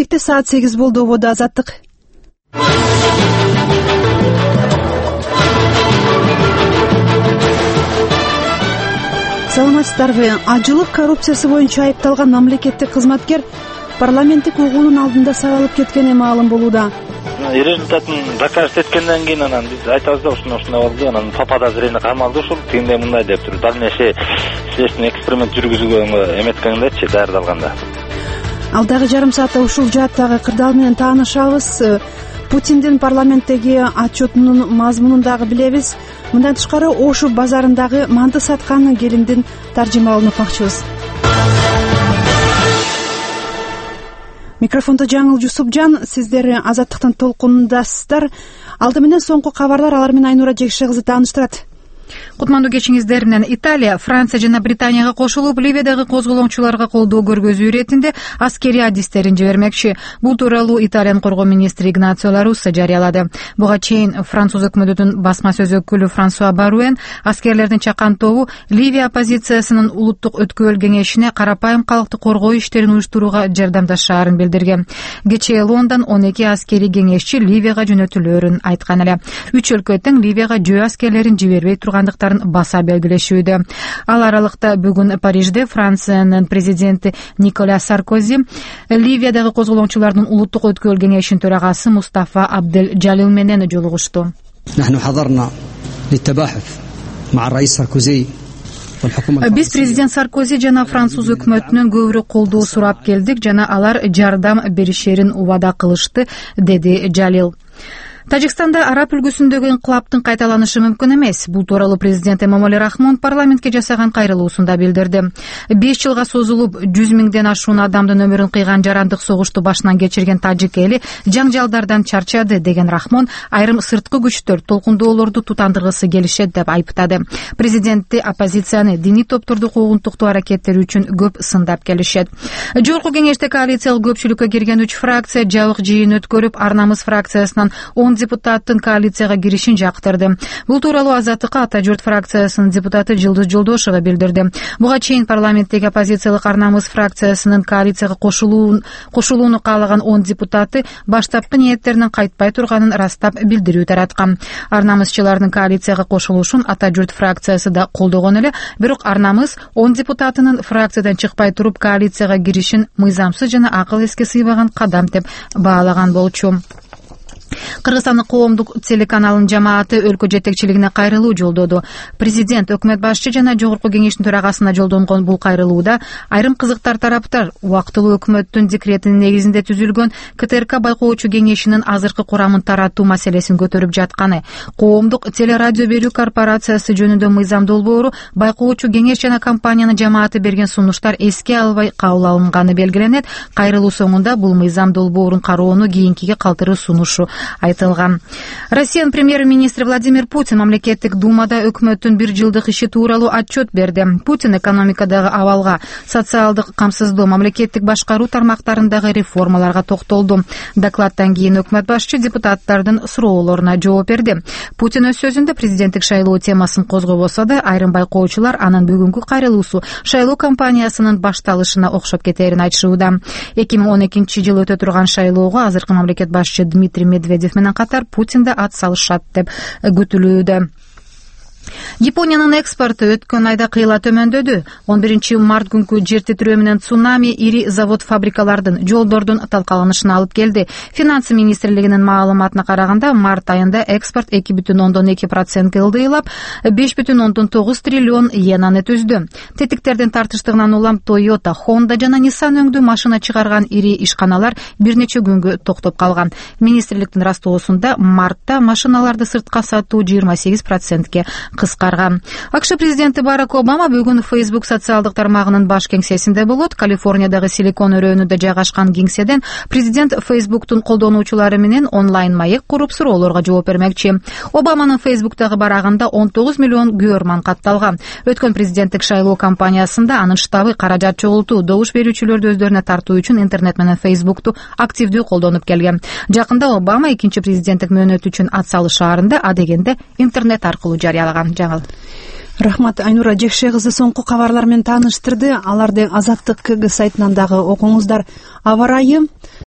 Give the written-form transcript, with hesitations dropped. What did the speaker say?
Бишкекте саат 8 болду. Ободо Азаттык. Саламатсыздарбы? Ажылык коррупциясы боюнча айыпталган мамлекеттик кызматкер парламенттик угуунун алдында сабалып кеткени маалым болууда. Результатын докажет эткенден кийин анан биз айтабыз да ушундай болду. Анан папада зрение камалды ушул тигиндей мындай деп туруп дальнейший следственный эксперимент жүргүзүүгө эметкендечи даярдалганда. Алдагы жарым саатта ушул жааттагы кырдаал менен таанышабыз. Путиндин парламенттеги отчетунун мазмунун дагы билебиз. Мындан тышкары Ошу базарындагы манты саткан келиндин таржымалын укмакчыбыз. Микрофондо Жаңыл Жусупжан, сиздер Азаттыктын толкунундасыздар. Алды менен соңку кабарлар, алар менен Айнура Жекше кызы тааныштырат. Кутмандуу кечиңиздер менен Италия, Франция жана Британияга кошулуп, Ливиядагы козголоңчуларга колдоо көргөзүү иретинде аскери адистерин жибермекчи. Бул тууралуу Италиянын коргоо министри Игнацио Ла Русса жарыялады. Буга чейин француз өкмөтүнүн басма сөз өкүлү Франсуа Баруэн аскерлердин чакан тобу Ливия оппозициясынын улуттук өткөл кеңешине карапайым калкты коргоо иштерин уюштурууга жардамдашаарын билдирген. Кечээ Лондон 12 аскери кеңешчи Ливияга жөнөтүлөөрүн айткан эле. 3 өлкө тең Ливияга жөө аскерлерин жибербей тургандыктарын баса белгилешүүдө. Ал аралыкта бүгүн Парижде Франциянын президенти Николя Саркози Ливиядагы козголоңчулардын улуттук өткөл кеңешинин төрагасы Мустафа Абдель Джалил менен жолугушту. Биз президент Саркози жана француз өкмөтүнөн көбүрөөк колдоо сурап келдик жана алар жардам беришерин убада кылышты, деди Джалил. Тажикстанда араб үлгүсүндөгү инкылаптын кайталанышы мүмкүн эмес. Бул тууралуу президент Эмомали Рахмон парламентке жасаган кайрылуусунда билдирди. 5 жылга созулуп 100 миңден ашуун адамдын өмүрүн кыйган жарандык согушту башынан кечирген тажик эли жаңжалдардан чарчады деген Рахмон айрым сырткы күчтөр толкундоолорду тутандыргысы келишет деп айыптады. Президентти оппозицияны диний топторду куугунтуктоо аракеттери үчүн көп сындап келишет. Жогорку кеңеште коалициялык көпчүлүккө кирген 3 фракция жабык жыйын өткөрүп, Ар намыс фракциясынан 10 депутаттын коалицияга киришин жактырды. Бул тууралуу Азаттыкка Ата журт фракциясынын депутаты Жылдыз Жолдошова билдирди. Буга чейин парламенттеги оппозициялык Ар намыс фракциясынын коалицияга кошулууну каалаган 10 депутаты баштапкы ниеттеринен кайтпай турганын растап билдирүү тараткан. Ар намысчылардын коалицияга кошулушун Ата журт фракциясы да колдогон эле, бирок Ар намыс 10 депутатынын фракциядан чыкпай туруп коалицияга киришин мыйзамсыз жана акыл эске сыйбаган кадам деп баалаган болчу. Кыргызстандын коомдук телеканалынын жамааты өлкө жетекчилигине кайрылуу жолдоду. Президент, өкмөт башчы жана жогорку кеңештин төрагасына жолдонгон бул кайрылууда айрым кызыктар тараптар убактылуу өкмөттүн декретинин негизинде түзүлгөн КТРК байкоочу кеңешинин азыркы курамын таратуу маселесин көтөрүп жатканы, коомдук телерадио берүү корпорациясы жөнүндө мыйзам долбоору байкоочу кеңеш жана компаниянын жамааты берген сунуштар эске алынбай кабыл алынганы белгиленет. Кайрылуу соңунда бул мыйзам долбоорун кароону кийинкиге калтыруу сунушу айтылган. Россиянын премьер-министри Владимир Путин мамлекеттик думада өкмөттүн 1 жылдык иши тууралуу отчет берди. Путин экономикадагы абалга, социалдык камсыздоо, мамлекеттик башкаруу тармактарындагы реформаларга токтолду. Докладдан кийин өкмөт башчы депутаттардын суроолоруна жооп берди. Путин өз сөзүндө президенттик шайлоо темасын козгобосо да, айрым байкоочулар анын бүгүнкү кайрылуусу шайлоо кампаниясынын башталышына окшоп кетерин айтышууда. 2012 жылы өтө турган шайлоого азыркы мамлекет башчы Дмитрий Медведев менен катар Путин да ат салышат деп күтүлүүдө. Япониянын экспорту өткөн айда кыйла төмөндөдү. 11 март күнкү жер титирөө менен цунами ири завод-фабрикалардын, жолдордун талкаланышына алып келди. Финанс министрлигинин маалыматына караганда, март айында экспорт 2,2% ылдыйлап, 5,9 триллион йенаны түздү. Тетиктердин тартыштыгынан улам Toyota, Honda жана Nissan өңдүү машина чыгарган ири ишканалар бир нече күнгө токтоп калган. Министрликтин растоосунда мартта машиналарды сыртка сатуу 28%ке кыскарган. АКШ президенти Барак Обама бүгүн Facebook социалдык тармагынын баш кеңсесинде болот. Калифорниядагы Силикон өрөөнүндө жайгашкан кеңседен президент Facebooktун колдонуучулары менен онлайн маек куруп суроолорго жооп бермекчи. Обаманын Facebooktагы барагында 19 миллион көрман катталган. Өткөн президенттик шайлоо кампаниясында анын штабы каражат чогултуу, добуш берүүчүлөрдү өздөрүнө тартуу үчүн интернет менен Facebooktу активдүү колдонуп келген. Жакында Обама экинчи президенттик мөөнөтү үчүн ат салыш шаарында адегенде интернет аркылуу жарыялаган. Жаңыл. Рахмат, Айнура Жекше кызы соңку кабарлар менен тааныштырды. Аларды Азаттык КГ сайтынан дагы окуңуздар. Аба ырайы